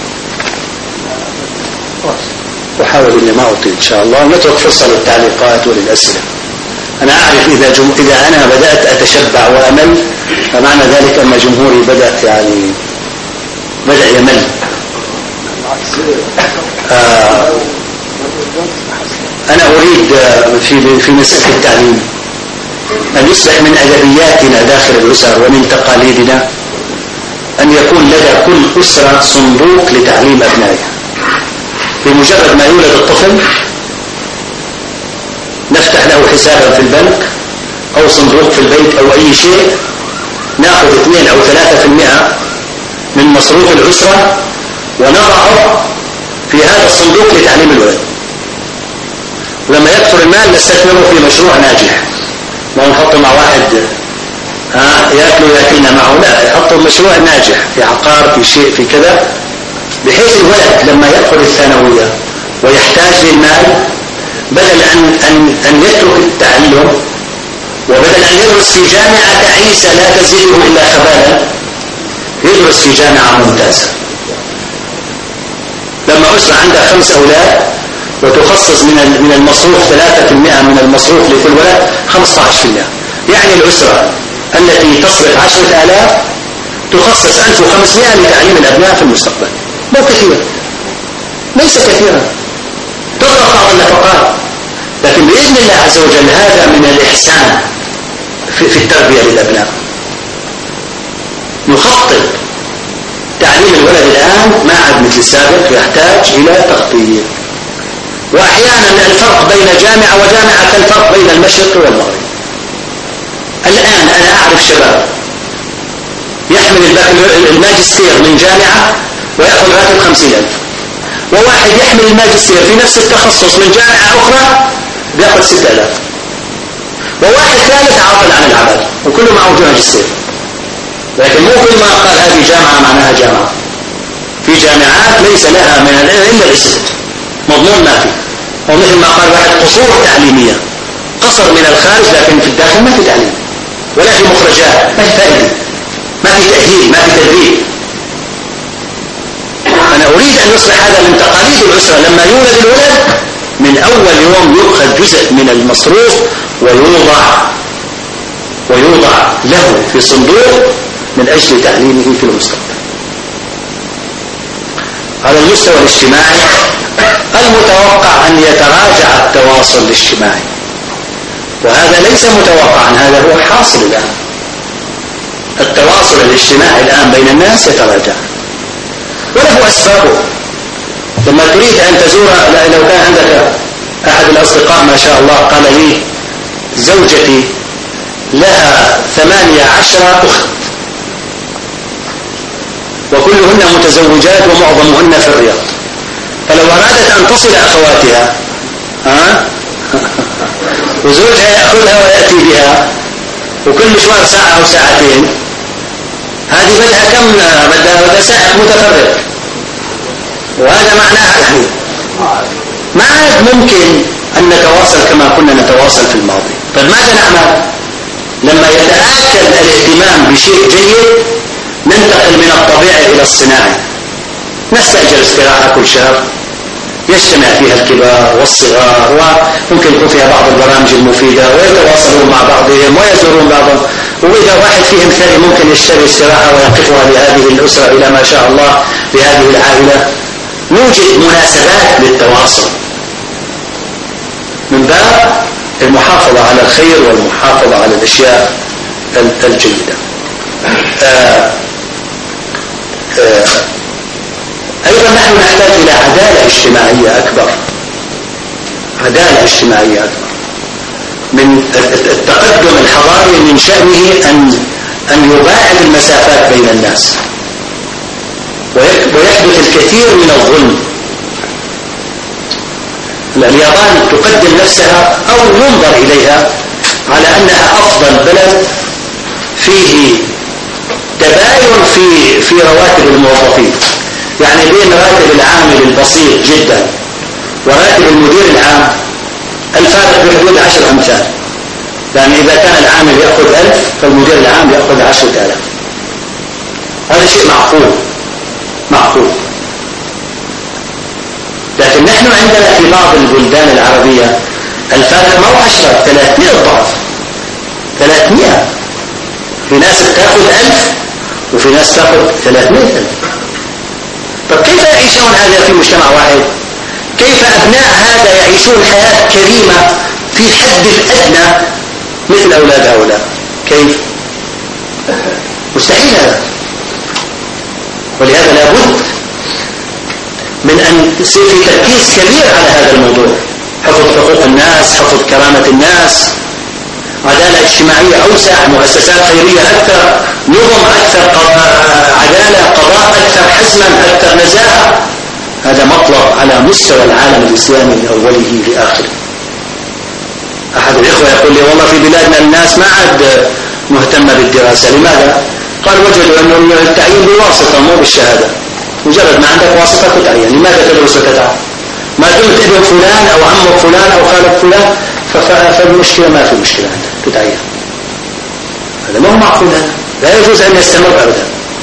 أحاول أني ما أطيل إن شاء الله، نترك فرصة للتعليقات وللأسئلة. أنا أعرف إذا, جم... إذا أنا بدأت أتشبع وأمل فمعنى ذلك أن جمهوري بدأ يعني بدأ يمل. آه أنا أريد في في مسألة التعليم أن يصبح من أدبياتنا داخل الأسر ومن تقاليدنا أن يكون لدى كل أسرة صندوق لتعليم أبنائها. بمجرد ما يولد الطفل نفتح له حسابا في البنك أو صندوق في البيت أو أي شيء، نأخذ اثنين أو ثلاثة في المئة من مصروف الأسرة ونضعه في هذا الصندوق لتعليم الولد. ولما يكثر المال نستثمره في مشروع ناجح، ما نحطه مع واحد ها يأكل يأكلنا معه، لا، يحطه مشروع ناجح في عقار في شيء في كذا، بحيث الولد لما يدخل الثانوية ويحتاج للمال بدل أن, أن, أن يترك التعلم وبدل أن يدرس في جامعة تعيسة لا تزيده إلا خبالا يدرس في جامعة ممتازة. لما أسرة عندها خمس أولاد وتخصص من من المصروف ثلاثة بالمئة من المصروف لكل ولد خمسة عشر بالمئة، يعني الأسرة التي تصرف عشرة آلاف تخصص ألف وخمسمائة لتعليم الأبناء في المستقبل. مو كثير، ليس كثيرا، تضغط بعض النفقات، لكن بإذن الله عز وجل هذا من الإحسان في, في التربية للأبناء. نخطط تعليم الولد الآن ما عاد مثل السابق، يحتاج إلى تخطيط. وأحيانا الفرق بين جامعة وجامعة كالفرق بين المشرق والمغرب. الآن أنا أعرف شباب يحمل الماجستير من جامعة ويأخذ راتب خمسين ألف، وواحد يحمل الماجستير في نفس التخصص من جامعة أخرى بيأخذ ستة آلاف، وواحد ثالث عاطل عن العمل وكله معه ماجستير. لكن مو كل ما قال هذه جامعة معناها جامعة. في جامعات ليس لها من إلا الاسم، مضمون ما فيه. ومثل ما قال واحد قصور تعليمية، قصر من الخارج لكن في الداخل ما في تعليم ولا في مخرجات، ما في فائدة، ما في تأهيل، ما في تدريب. أنا أريد أن يصبح هذا من تقاليد الأسرة، لما يولد الولد من أول يوم يؤخذ جزء من المصروف ويوضع ويوضع له في صندوق من أجل تعليمه في المستقبل. على المستوى الاجتماعي المتوقع أن يتراجع التواصل الاجتماعي، وهذا ليس متوقعا، هذا هو حاصل الآن. التواصل الاجتماعي الآن بين الناس يتراجع وله أسبابه. لما تريد أن تزور، لو كان عندك أحد الأصدقاء ما شاء الله قال لي زوجتي لها ثمانية عشر أخت وكلهن متزوجات ومعظمهن في الرياض، فلو أرادت أن تصل أخواتها ها وزوجها يأخذها ويأتي بها وكل مشوار ساعة أو ساعتين، هذه بدها كم؟ بدها ساعة متفرق، وهذا معناها يعني ما عاد ممكن أن نتواصل كما كنا نتواصل في الماضي. طيب ماذا نعمل؟ لما يتآكل الاهتمام بشيء جيد ننتقل من الطبيعي إلى الصناعي. نستأجر استراحة كل شهر يجتمع فيها الكبار والصغار، وممكن يكون فيها بعض البرامج المفيدة، ويتواصلون مع بعضهم ويزورون بعضهم، وإذا واحد فيهم ثري ممكن يشتري استراحة ويقفها لهذه الأسرة إلى ما شاء الله لهذه العائلة. نوجد مناسبات للتواصل من باب المحافظة على الخير والمحافظة على الأشياء الجيدة. آآ آآ أيضا نحن نحتاج إلى عدالة اجتماعية أكبر، عدالة اجتماعية أكبر. من التقدم الحضاري من شأنه أن أن يباعد المسافات بين الناس، ويحدث الكثير من الظلم. اليابان تقدم نفسها أو ينظر إليها على أنها أفضل بلد فيه تباين في في رواتب الموظفين، يعني بين راتب العامل البسيط جدا وراتب المدير العام الفارق بحدود عشر أمثال. يعني إذا كان العامل يأخذ ألف فالمدير العام يأخذ عشرة آلاف. هذا شيء معقول معقول. لكن نحن عندنا في بعض البلدان العربية الفارق ما هو عشرة، ثلاثمائة ضعف، ثلاثمائة. في ناس تأخذ ألف وفي ناس تأخذ ثلاثمائة ألف. طب كيف يعيشون هذا في مجتمع واحد؟ كيف أبناء هذا يعيشون حياة كريمة في الحد الأدنى مثل أولاد هؤلاء؟ كيف؟ مستحيل هذا. ولهذا لابد من أن يصير في تركيز كبير على هذا الموضوع، حفظ حقوق الناس، حفظ كرامة الناس، عدالة اجتماعية أوسع، مؤسسات خيرية أكثر، نظم أكثر، عدالة، قضاء أكثر حزما، أكثر نزاهة. هذا مطلب على مستوى العالم الإسلامي من أوله لآخره. أحد الإخوة يقول لي والله في بلادنا الناس ما عاد مهتمة بالدراسة. لماذا؟ قال وجدوا أن التعيين بالواسطة مو بالشهادة، مجرد ما عندك واسطة تتعين. لماذا تدرس وتتعين؟ ما دمت ابن فلان أو عمك فلان أو خالك فلان فالمشكلة ما في مشكلة عندك تتعين. هذا ما هو معقول، هذا لا يجوز أن يستمر أبدا.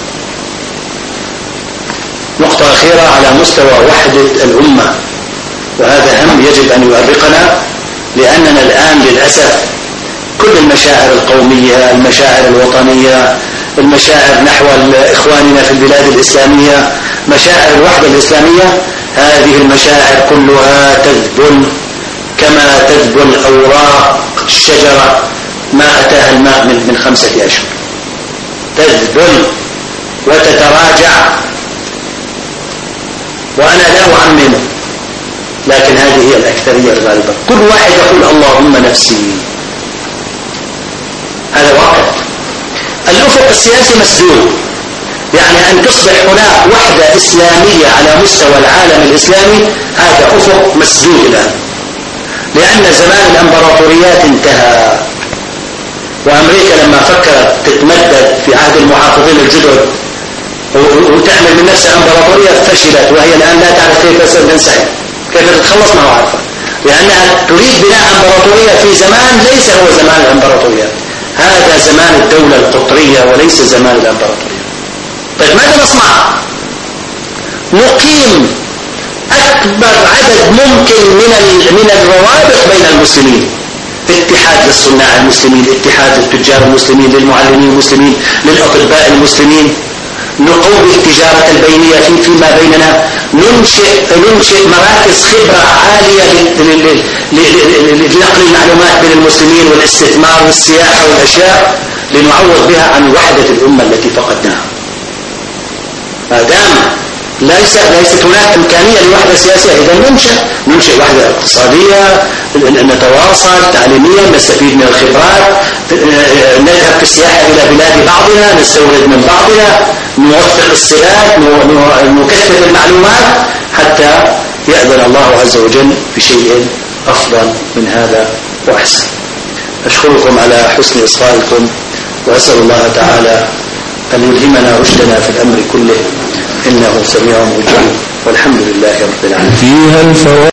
نقطة أخيرة على مستوى وحدة الأمة، وهذا هم يجب أن يؤرقنا، لأننا الآن للأسف كل المشاعر القومية، المشاعر الوطنية، المشاعر نحو إخواننا في البلاد الإسلامية، مشاعر الوحدة الإسلامية، هذه المشاعر كلها تذبل كما تذبل أوراق الشجرة ما أتاها الماء من, من خمسة أشهر، تذبل وتتراجع. وأنا لا أعمم، لكن هذه هي الأكثرية الغالبة. كل واحد يقول اللهم نفسي، هذا واقع. الأفق السياسي مسدود، يعني أن تصبح هناك وحدة إسلامية على مستوى العالم الإسلامي، هذا أفق مسدود الآن، لأن زمان الأمبراطوريات انتهى. وأمريكا لما فكرت تتمدد في عهد المحافظين الجدد وتعمل من نفسها أمبراطورية فشلت، وهي الآن لا تعرف كيف تنسحب، كيف تتخلص ما عارفة، لأنها تريد بناء أمبراطورية في زمان ليس هو زمان الأمبراطورية. هذا زمان الدولة القطرية وليس زمان الأمبراطورية. طيب ماذا نصنع؟ نقيم أكبر عدد ممكن من من الروابط بين المسلمين، اتحاد للصناع المسلمين، اتحاد للتجار المسلمين، للمعلمين المسلمين، للأطباء المسلمين، نقوي التجارة البينية فيما بيننا، ننشئ ننشئ مراكز خبرة عالية لنقل المعلومات بين المسلمين والاستثمار والسياحة والأشياء، لنعوض بها عن وحدة الأمة التي فقدناها. ما دام ليس ليست هناك إمكانية لوحدة سياسية، إذا ننشئ ننشئ وحدة اقتصادية، نتواصل تعليميا، نستفيد من الخبرات، نذهب في السياحة إلى بلاد بعضنا، نستورد من بعضنا، نوثق الصلات، نكثف المعلومات حتى يأذن الله عز وجل بشيء أفضل من هذا وأحسن. أشكركم على حسن إصغائكم، وأسأل الله تعالى أن يلهمنا رشدنا في الأمر كله، إنه سميع مجيب، والحمد لله رب العالمين.